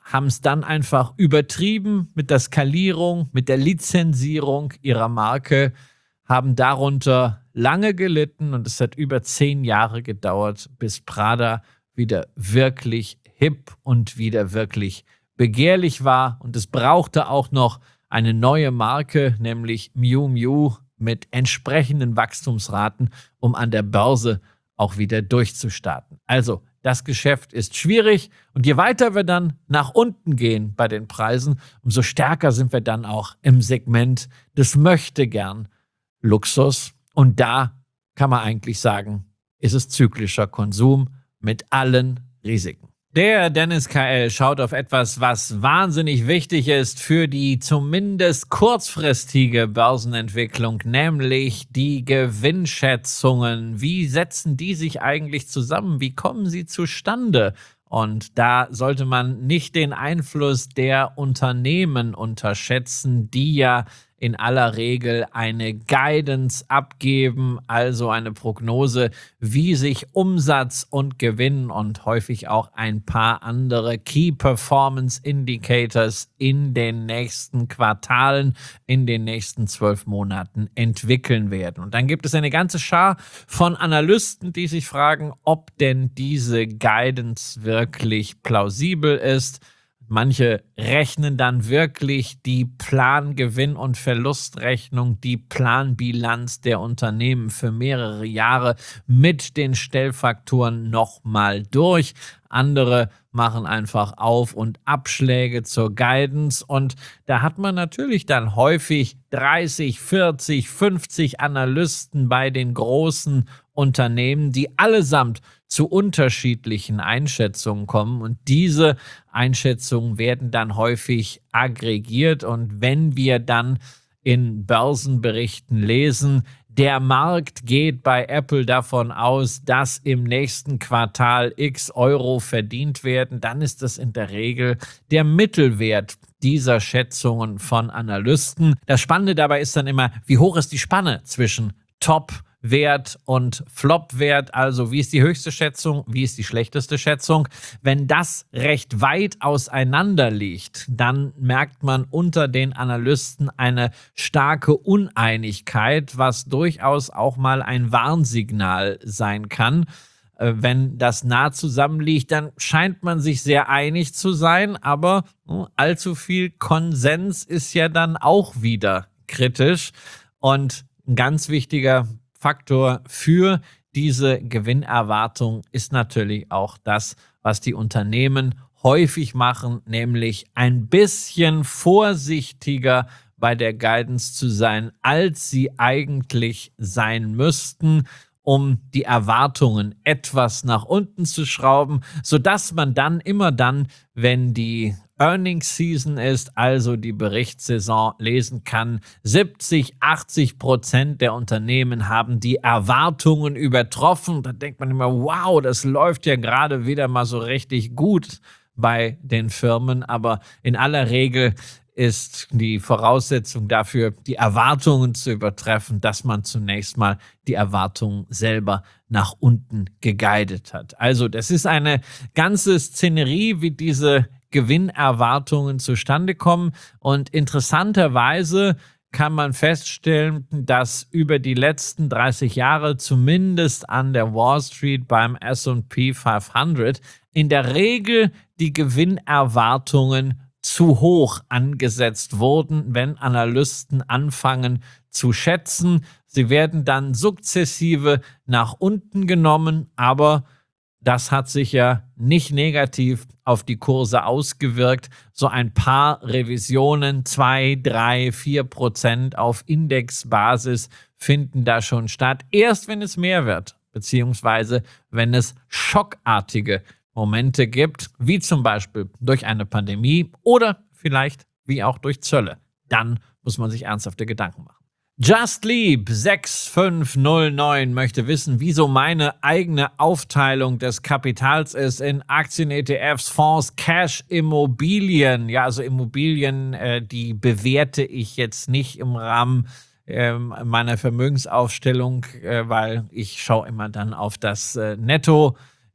haben es dann einfach übertrieben mit der Skalierung, mit der Lizenzierung ihrer Marke, haben darunter lange gelitten und es hat über zehn Jahre gedauert, bis Prada wieder wirklich hip und wieder wirklich begehrlich war. Und es brauchte auch noch eine neue Marke, nämlich Miu Miu, mit entsprechenden Wachstumsraten, um an der Börse auch wieder durchzustarten. Also, das Geschäft ist schwierig und je weiter wir dann nach unten gehen bei den Preisen, umso stärker sind wir dann auch im Segment des Möchtegern Luxus. Und da kann man eigentlich sagen, ist es zyklischer Konsum mit allen Risiken. Der Dennis K L schaut auf etwas, was wahnsinnig wichtig ist für die zumindest kurzfristige Börsenentwicklung, nämlich die Gewinnschätzungen. Wie setzen die sich eigentlich zusammen? Wie kommen sie zustande? Und da sollte man nicht den Einfluss der Unternehmen unterschätzen, die ja in aller Regel eine Guidance abgeben, also eine Prognose, wie sich Umsatz und Gewinn und häufig auch ein paar andere Key Performance Indicators in den nächsten Quartalen, in den nächsten zwölf Monaten entwickeln werden. Und dann gibt es eine ganze Schar von Analysten, die sich fragen, ob denn diese Guidance wirklich plausibel ist. Manche rechnen dann wirklich die Plan-Gewinn- und Verlustrechnung, die Planbilanz der Unternehmen für mehrere Jahre mit den Stellfaktoren nochmal durch. Andere machen einfach Auf- und Abschläge zur Guidance und da hat man natürlich dann häufig dreißig, vierzig, fünfzig Analysten bei den großen Unternehmen, die allesamt zu unterschiedlichen Einschätzungen kommen und diese Einschätzungen werden dann häufig aggregiert und wenn wir dann in Börsenberichten lesen, der Markt geht bei Apple davon aus, dass im nächsten Quartal x Euro verdient werden, dann ist das in der Regel der Mittelwert dieser Schätzungen von Analysten. Das Spannende dabei ist dann immer, wie hoch ist die Spanne zwischen Top Wert und Flop-Wert, also wie ist die höchste Schätzung, wie ist die schlechteste Schätzung. Wenn das recht weit auseinander liegt, dann merkt man unter den Analysten eine starke Uneinigkeit, was durchaus auch mal ein Warnsignal sein kann. Wenn das nah zusammen liegt, dann scheint man sich sehr einig zu sein, aber allzu viel Konsens ist ja dann auch wieder kritisch und ein ganz wichtiger Faktor für diese Gewinnerwartung ist natürlich auch das, was die Unternehmen häufig machen, nämlich ein bisschen vorsichtiger bei der Guidance zu sein, als sie eigentlich sein müssten, um die Erwartungen etwas nach unten zu schrauben, sodass man dann immer dann, wenn die Earnings Season ist, also die Berichtssaison, lesen kann, siebzig, achtzig Prozent der Unternehmen haben die Erwartungen übertroffen. Da denkt man immer, wow, das läuft ja gerade wieder mal so richtig gut bei den Firmen. Aber in aller Regel ist die Voraussetzung dafür, die Erwartungen zu übertreffen, dass man zunächst mal die Erwartungen selber nach unten geguidet hat. Also das ist eine ganze Szenerie, wie diese Gewinnerwartungen zustande kommen. Und interessanterweise kann man feststellen, dass über die letzten dreißig Jahre zumindest an der Wall Street beim S und P fünfhundert in der Regel die Gewinnerwartungen zu hoch angesetzt wurden, wenn Analysten anfangen zu schätzen. Sie werden dann sukzessive nach unten genommen, aber das hat sich ja nicht negativ auf die Kurse ausgewirkt. So ein paar Revisionen, zwei, drei, vier Prozent auf Indexbasis finden da schon statt. Erst wenn es mehr wird, beziehungsweise wenn es schockartige Momente gibt, wie zum Beispiel durch eine Pandemie oder vielleicht wie auch durch Zölle. Dann muss man sich ernsthafte Gedanken machen. Just Leap sechs fünf null neun möchte wissen, wieso meine eigene Aufteilung des Kapitals ist in Aktien, E T Fs, Fonds, Cash, Immobilien. Ja, also Immobilien, äh, die bewerte ich jetzt nicht im Rahmen äh, meiner Vermögensaufstellung, äh, weil ich schaue immer dann auf das äh, Netto.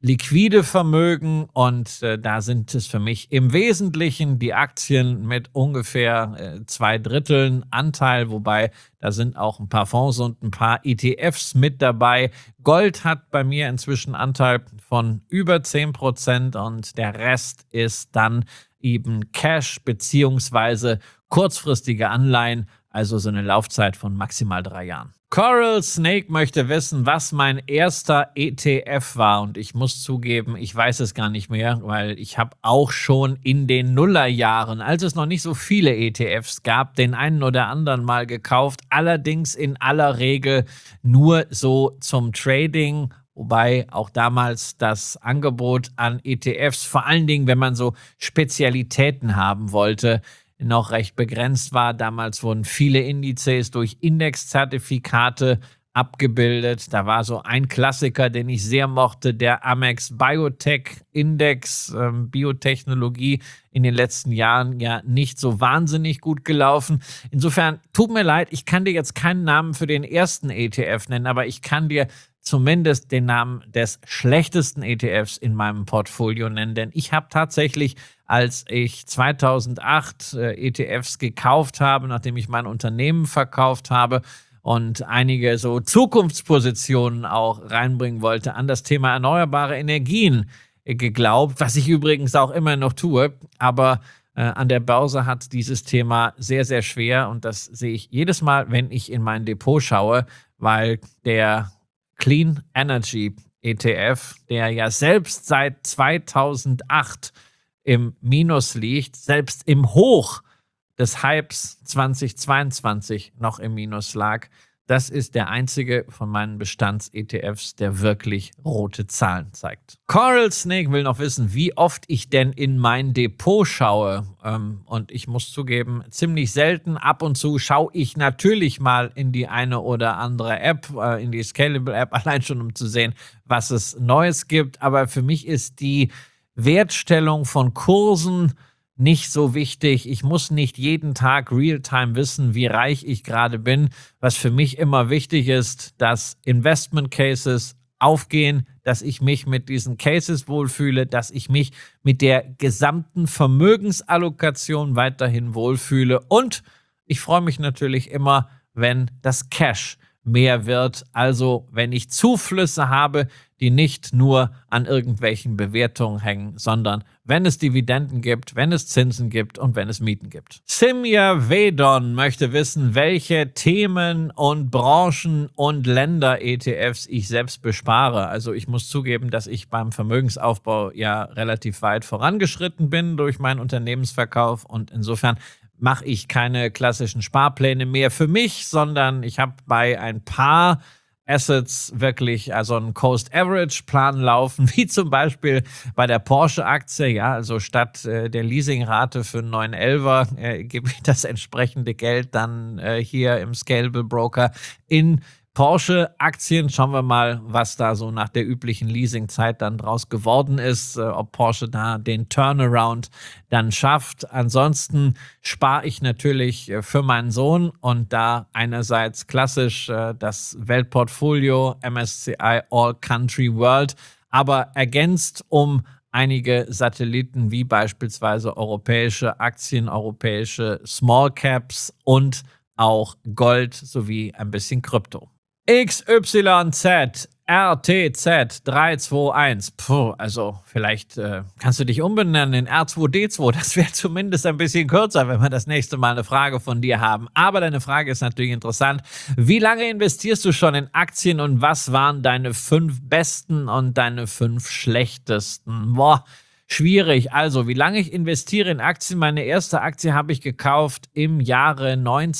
liquide Vermögen und äh, da sind es für mich im Wesentlichen die Aktien mit ungefähr äh, zwei Dritteln Anteil, wobei da sind auch ein paar Fonds und ein paar E T Fs mit dabei. Gold hat bei mir inzwischen Anteil von über zehn Prozent und der Rest ist dann eben Cash beziehungsweise kurzfristige Anleihen, also so eine Laufzeit von maximal drei Jahren. Coral Snake möchte wissen, was mein erster E T F war und ich muss zugeben, ich weiß es gar nicht mehr, weil ich habe auch schon in den Nullerjahren, als es noch nicht so viele E T Fs gab, den einen oder anderen mal gekauft, allerdings in aller Regel nur so zum Trading. Wobei auch damals das Angebot an E T Fs, vor allen Dingen, wenn man so Spezialitäten haben wollte, noch recht begrenzt war. Damals wurden viele Indizes durch Indexzertifikate abgebildet. Da war so ein Klassiker, den ich sehr mochte, der Amex Biotech Index, ähm, Biotechnologie, in den letzten Jahren ja nicht so wahnsinnig gut gelaufen. Insofern, tut mir leid, ich kann dir jetzt keinen Namen für den ersten E T F nennen, aber ich kann dir zumindest den Namen des schlechtesten E T Fs in meinem Portfolio nennen, denn ich habe tatsächlich, als ich zweitausendacht äh, E T Fs gekauft habe, nachdem ich mein Unternehmen verkauft habe und einige so Zukunftspositionen auch reinbringen wollte, an das Thema erneuerbare Energien äh, geglaubt, was ich übrigens auch immer noch tue, aber äh, an der Börse hat dieses Thema sehr, sehr schwer und das sehe ich jedes Mal, wenn ich in mein Depot schaue, weil der Clean Energy E T F, der ja selbst seit zweitausendacht im Minus liegt, selbst im Hoch des Hypes zweitausendzweiundzwanzig noch im Minus lag. Das ist der einzige von meinen Bestands-E T Fs, der wirklich rote Zahlen zeigt. Coral Snake will noch wissen, wie oft ich denn in mein Depot schaue. Ähm, und ich muss zugeben, ziemlich selten. Ab und zu schaue ich natürlich mal in die eine oder andere App, äh, in die Scalable App, allein schon um zu sehen, was es Neues gibt. Aber für mich ist die Wertstellung von Kursen nicht so wichtig. Ich muss nicht jeden Tag Realtime wissen, wie reich ich gerade bin. Was für mich immer wichtig ist, dass Investment Cases aufgehen, dass ich mich mit diesen Cases wohlfühle, dass ich mich mit der gesamten Vermögensallokation weiterhin wohlfühle. Und ich freue mich natürlich immer, wenn das Cash mehr wird. Also wenn ich Zuflüsse habe, die nicht nur an irgendwelchen Bewertungen hängen, sondern wenn es Dividenden gibt, wenn es Zinsen gibt und wenn es Mieten gibt. Simya Vedon möchte wissen, welche Themen und Branchen und Länder-E T Fs ich selbst bespare. Also ich muss zugeben, dass ich beim Vermögensaufbau ja relativ weit vorangeschritten bin durch meinen Unternehmensverkauf und insofern mache ich keine klassischen Sparpläne mehr für mich, sondern ich habe bei ein paar Assets wirklich also einen Cost-Average-Plan laufen, wie zum Beispiel bei der Porsche-Aktie. Ja, also statt äh, der Leasingrate für einen neun elfer äh, gebe ich das entsprechende Geld dann äh, hier im Scalable Broker in Porsche-Aktien. Schauen wir mal, was da so nach der üblichen Leasingzeit dann draus geworden ist, äh, ob Porsche da den Turnaround dann schafft. Ansonsten spare ich natürlich äh, für meinen Sohn und da einerseits klassisch äh, das Weltportfolio M S C I All Country World, aber ergänzt um einige Satelliten wie beispielsweise europäische Aktien, europäische Small Caps und auch Gold sowie ein bisschen Krypto. X Y Z R T Z drei zwei eins. Puh, also vielleicht äh, kannst du dich umbenennen in R zwei D zwei. Das wäre zumindest ein bisschen kürzer, wenn wir das nächste Mal eine Frage von dir haben. Aber deine Frage ist natürlich interessant. Wie lange investierst du schon in Aktien und was waren deine fünf besten und deine fünf schlechtesten? Boah, schwierig. Also, wie lange ich investiere in Aktien? Meine erste Aktie habe ich gekauft im Jahre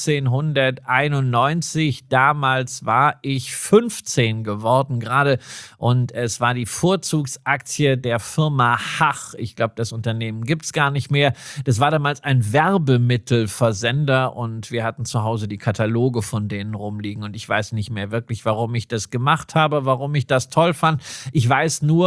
neunzehnhunderteinundneunzig. Damals war ich fünfzehn geworden gerade und es war die Vorzugsaktie der Firma Hach. Ich glaube, das Unternehmen gibt es gar nicht mehr. Das war damals ein Werbemittelversender und wir hatten zu Hause die Kataloge von denen rumliegen und ich weiß nicht mehr wirklich, warum ich das gemacht habe, warum ich das toll fand. Ich weiß nur,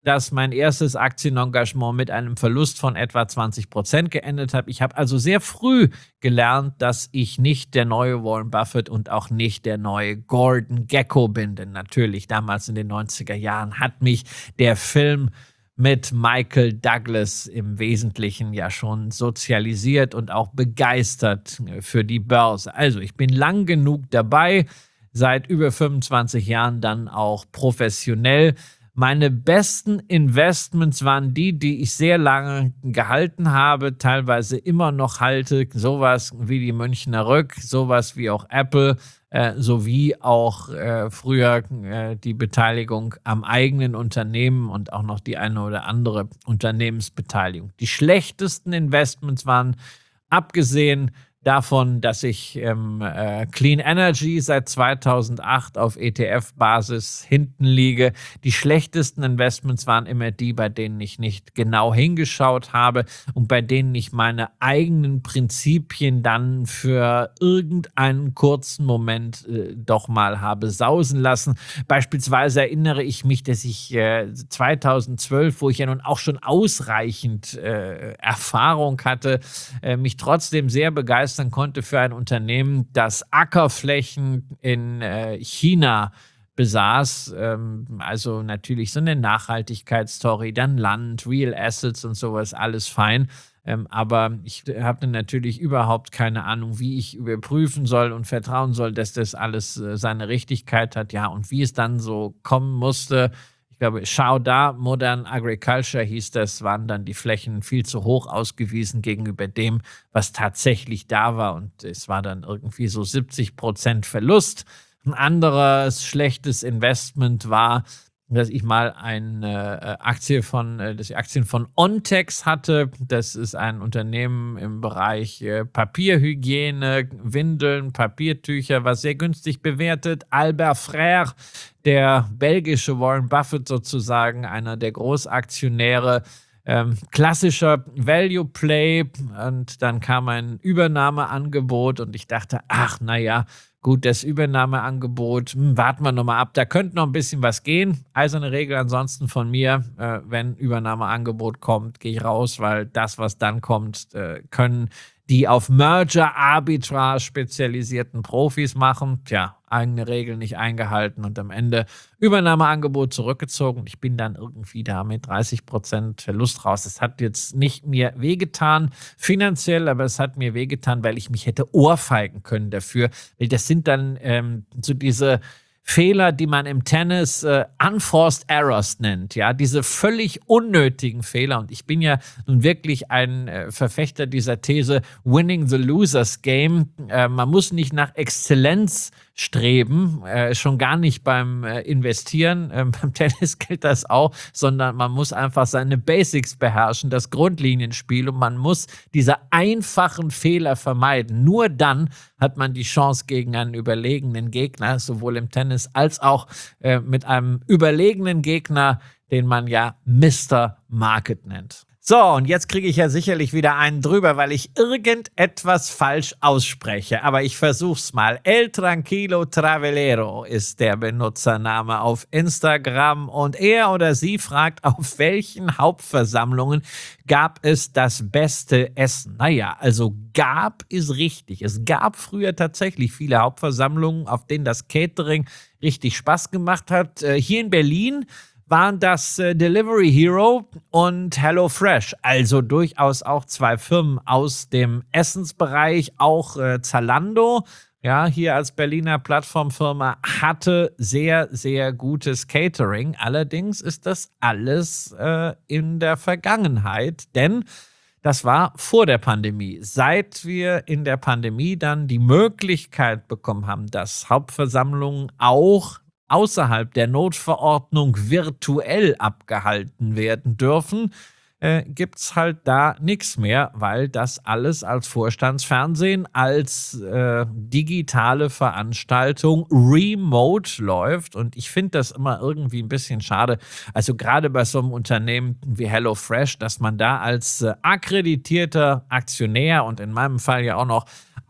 dass mein erstes Aktienengagement mit einem Verlust von etwa zwanzig Prozent geendet hat. Ich habe also sehr früh gelernt, dass ich nicht der neue Warren Buffett und auch nicht der neue Gordon Gekko bin. Denn natürlich, damals in den neunziger Jahren hat mich der Film mit Michael Douglas im Wesentlichen ja schon sozialisiert und auch begeistert für die Börse. Also ich bin lang genug dabei, seit über fünfundzwanzig Jahren dann auch professionell. Meine besten Investments waren die, die ich sehr lange gehalten habe, teilweise immer noch halte, sowas wie die Münchner Rück, sowas wie auch Apple, äh, sowie auch äh, früher äh, die Beteiligung am eigenen Unternehmen und auch noch die eine oder andere Unternehmensbeteiligung. Die schlechtesten Investments waren, abgesehen davon, dass ich ähm, äh, Clean Energy seit zweitausendacht auf E T F-Basis hinten liege. Die schlechtesten Investments waren immer die, bei denen ich nicht genau hingeschaut habe und bei denen ich meine eigenen Prinzipien dann für irgendeinen kurzen Moment äh, doch mal habe sausen lassen. Beispielsweise erinnere ich mich, dass ich äh, zweitausendzwölf, wo ich ja nun auch schon ausreichend äh, Erfahrung hatte, äh, mich trotzdem sehr begeistert konnte für ein Unternehmen, das Ackerflächen in äh, China besaß. Ähm, also natürlich so eine Nachhaltigkeitsstory, dann Land, Real Assets und sowas, alles fein. Ähm, aber ich habe dann natürlich überhaupt keine Ahnung, wie ich überprüfen soll und vertrauen soll, dass das alles äh, seine Richtigkeit hat. Ja, und wie es dann so kommen musste. Ich glaube, schau da, Modern Agriculture hieß das, waren dann die Flächen viel zu hoch ausgewiesen gegenüber dem, was tatsächlich da war. Und es war dann irgendwie so siebzig Prozent Verlust. Ein anderes schlechtes Investment war, dass ich mal eine Aktie von, dass ich Aktien von Ontex hatte. Das ist ein Unternehmen im Bereich Papierhygiene, Windeln, Papiertücher, was sehr günstig bewertet. Albert Frère, der belgische Warren Buffett sozusagen, einer der Großaktionäre, ähm, klassischer Value Play. Und dann kam ein Übernahmeangebot und ich dachte, ach, naja, gut, das Übernahmeangebot, hm, warten wir nochmal ab, da könnte noch ein bisschen was gehen. Eiserne Regel ansonsten von mir, äh, wenn Übernahmeangebot kommt, gehe ich raus, weil das, was dann kommt, äh, können die auf Merger Arbitrage spezialisierten Profis machen. Tja, eigene Regeln nicht eingehalten und am Ende Übernahmeangebot zurückgezogen. Ich bin dann irgendwie da mit dreißig Prozent Verlust raus. Das hat jetzt nicht mir wehgetan finanziell, aber es hat mir wehgetan, weil ich mich hätte ohrfeigen können dafür. Weil das sind dann ähm, so diese Fehler, die man im Tennis äh, Unforced Errors nennt, ja, diese völlig unnötigen Fehler. Und ich bin ja nun wirklich ein äh, Verfechter dieser These, Winning the Losers Game. Äh, man muss nicht nach Exzellenz streben, äh, schon gar nicht beim äh, Investieren. Äh, beim Tennis gilt das auch, sondern man muss einfach seine Basics beherrschen, das Grundlinienspiel, und man muss diese einfachen Fehler vermeiden. Nur dann hat man die Chance gegen einen überlegenen Gegner, sowohl im Tennis als auch äh, mit einem überlegenen Gegner, den man ja Mister Market nennt. So, und jetzt kriege ich ja sicherlich wieder einen drüber, weil ich irgendetwas falsch ausspreche. Aber ich versuch's mal. El Tranquilo Travelero ist der Benutzername auf Instagram. Und er oder sie fragt, auf welchen Hauptversammlungen gab es das beste Essen? Naja, also gab ist richtig. Es gab früher tatsächlich viele Hauptversammlungen, auf denen das Catering richtig Spaß gemacht hat. Hier in Berlin waren das äh, Delivery Hero und HelloFresh, also durchaus auch zwei Firmen aus dem Essensbereich. Auch äh, Zalando, ja, hier als Berliner Plattformfirma, hatte sehr, sehr gutes Catering. Allerdings ist das alles äh, in der Vergangenheit, denn das war vor der Pandemie. Seit wir in der Pandemie dann die Möglichkeit bekommen haben, dass Hauptversammlungen auch außerhalb der Notverordnung virtuell abgehalten werden dürfen, äh, gibt es halt da nichts mehr, weil das alles als Vorstandsfernsehen, als äh, digitale Veranstaltung remote läuft. Und ich finde das immer irgendwie ein bisschen schade. Also gerade bei so einem Unternehmen wie HelloFresh, dass man da als äh, akkreditierter Aktionär und in meinem Fall ja auch noch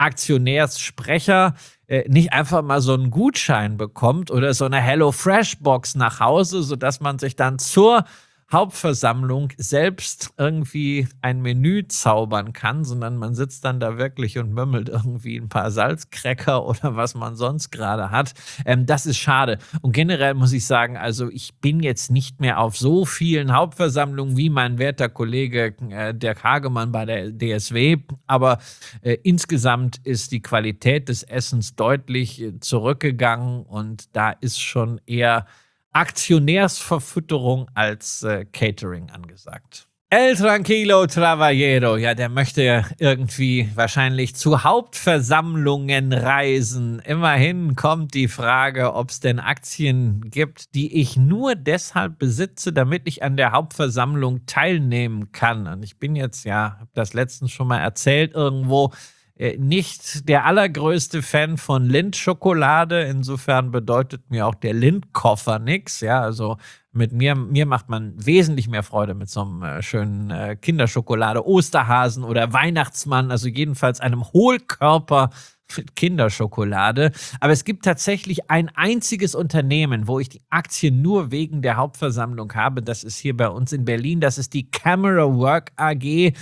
Aktionärssprecher nicht einfach mal so einen Gutschein bekommt oder so eine HelloFresh-Box nach Hause, sodass man sich dann zur Hauptversammlung selbst irgendwie ein Menü zaubern kann, sondern man sitzt dann da wirklich und mümmelt irgendwie ein paar Salzcracker oder was man sonst gerade hat. Ähm, das ist schade. Und generell muss ich sagen, also ich bin jetzt nicht mehr auf so vielen Hauptversammlungen wie mein werter Kollege äh, Dirk Hagemann bei der D S W, aber äh, insgesamt ist die Qualität des Essens deutlich äh, zurückgegangen und da ist schon eher Aktionärsverfütterung als äh, Catering angesagt. El tranquilo travallero, ja, der möchte ja irgendwie wahrscheinlich zu Hauptversammlungen reisen. Immerhin kommt die Frage, ob es denn Aktien gibt, die ich nur deshalb besitze, damit ich an der Hauptversammlung teilnehmen kann. Und ich bin jetzt, ja, habe das letztens schon mal erzählt irgendwo, nicht der allergrößte Fan von Lindt-Schokolade. Insofern bedeutet mir auch der Lindt-Koffer nichts. Ja, also mit mir, mir macht man wesentlich mehr Freude mit so einem äh, schönen äh, Kinderschokolade, Osterhasen oder Weihnachtsmann. Also jedenfalls einem Hohlkörper mit Kinderschokolade. Aber es gibt tatsächlich ein einziges Unternehmen, wo ich die Aktien nur wegen der Hauptversammlung habe. Das ist hier bei uns in Berlin. Das ist die Camera Work A G.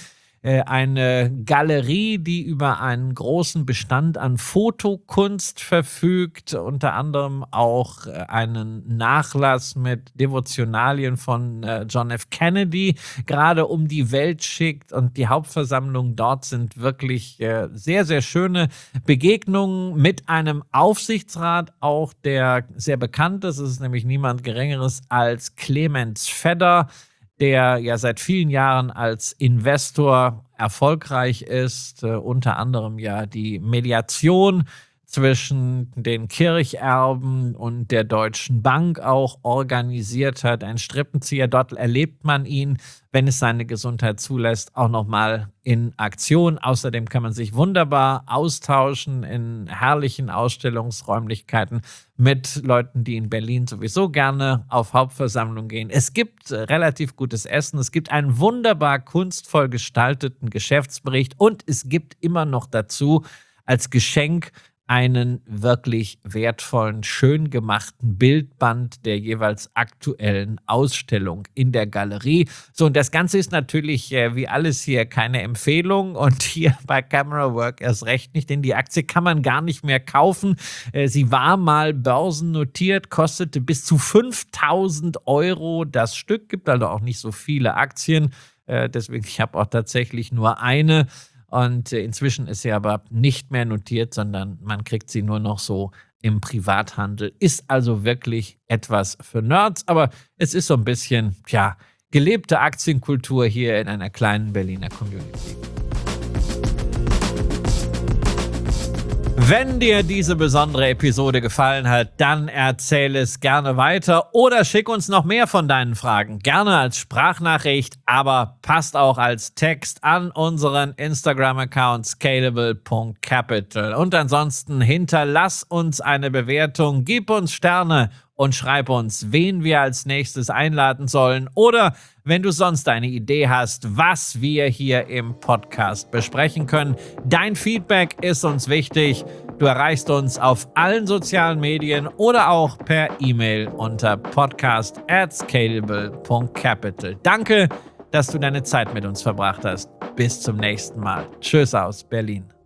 Eine Galerie, die über einen großen Bestand an Fotokunst verfügt, unter anderem auch einen Nachlass mit Devotionalien von John F. Kennedy gerade um die Welt schickt, und die Hauptversammlungen dort sind wirklich sehr, sehr schöne Begegnungen mit einem Aufsichtsrat, auch der sehr bekannt ist. Es ist nämlich niemand Geringeres als Clemens Fedder, der ja seit vielen Jahren als Investor erfolgreich ist, äh, unter anderem ja die Mediation zwischen den Kircherben und der Deutschen Bank auch organisiert hat. Ein Strippenzieher, dort erlebt man ihn, wenn es seine Gesundheit zulässt, auch nochmal in Aktion. Außerdem kann man sich wunderbar austauschen in herrlichen Ausstellungsräumlichkeiten mit Leuten, die in Berlin sowieso gerne auf Hauptversammlungen gehen. Es gibt relativ gutes Essen, es gibt einen wunderbar kunstvoll gestalteten Geschäftsbericht und es gibt immer noch dazu als Geschenk einen wirklich wertvollen, schön gemachten Bildband der jeweils aktuellen Ausstellung in der Galerie. So, und das Ganze ist natürlich, äh, wie alles hier, keine Empfehlung und hier bei Camera Work erst recht nicht, denn die Aktie kann man gar nicht mehr kaufen. Äh, sie war mal börsennotiert, kostete bis zu fünftausend Euro das Stück, gibt also auch nicht so viele Aktien, äh, deswegen, ich habe auch tatsächlich nur eine. Und inzwischen ist sie aber nicht mehr notiert, sondern man kriegt sie nur noch so im Privathandel. Ist also wirklich etwas für Nerds, aber es ist so ein bisschen, ja, gelebte Aktienkultur hier in einer kleinen Berliner Community. Wenn dir diese besondere Episode gefallen hat, dann erzähl es gerne weiter oder schick uns noch mehr von deinen Fragen. Gerne als Sprachnachricht, aber passt auch als Text an unseren Instagram-Account scalable punkt capital. Und ansonsten hinterlass uns eine Bewertung, gib uns Sterne und schreib uns, wen wir als nächstes einladen sollen. Oder wenn du sonst eine Idee hast, was wir hier im Podcast besprechen können. Dein Feedback ist uns wichtig. Du erreichst uns auf allen sozialen Medien oder auch per E-Mail unter podcast at scalable punkt capital. Danke, dass du deine Zeit mit uns verbracht hast. Bis zum nächsten Mal. Tschüss aus Berlin.